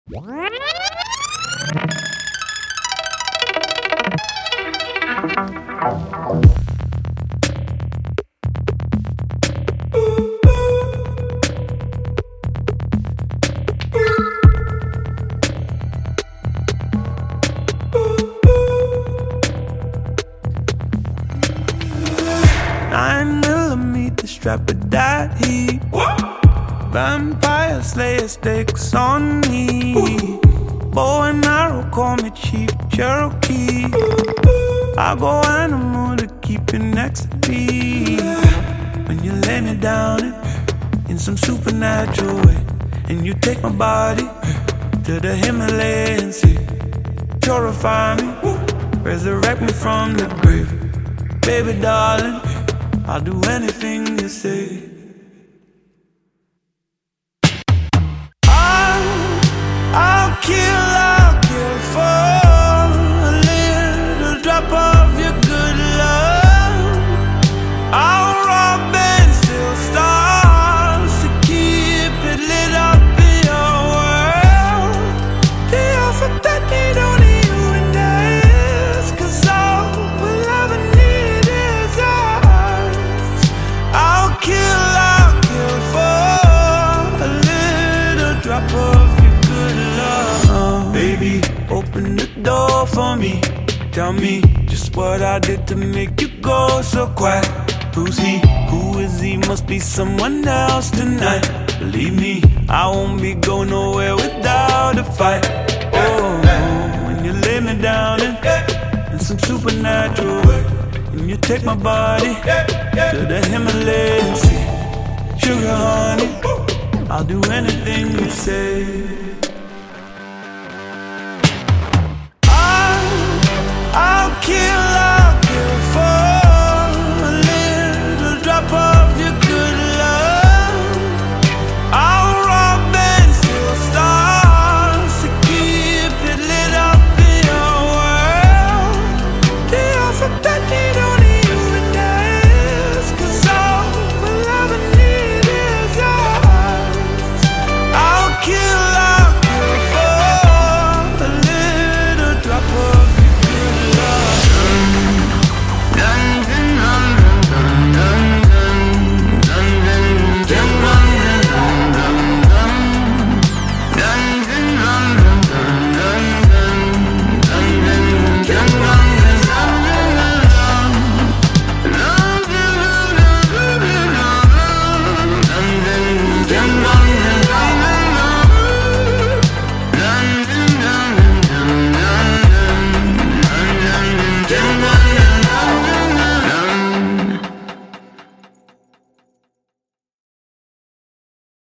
Strap with that heat. Vampire slayer stakes on me. Bow and arrow, call me Chief Cherokee. I go animal to keep you next to me. When you lay me down in some supernatural way, and you take my body to the Himalayan sea. Purify me, resurrect me from the grave. Baby darling, I'll do anything you say. I'll kill for a little drop of your good love. I'll rob and steal stars to keep it lit up in your world. The alphabet need only you and us, 'cause all we'll ever need is us. I'll kill for a little drop of your good love. Baby, open the door for me. Tell me just what I did to make you go so quiet. Who's he? Who is he? Must be someone else tonight. Believe me, I won't be going nowhere without a fight. Oh, when you lay me down in some supernatural way, and you take my body to the Himalayan sea. Sugar honey, I'll do anything you say.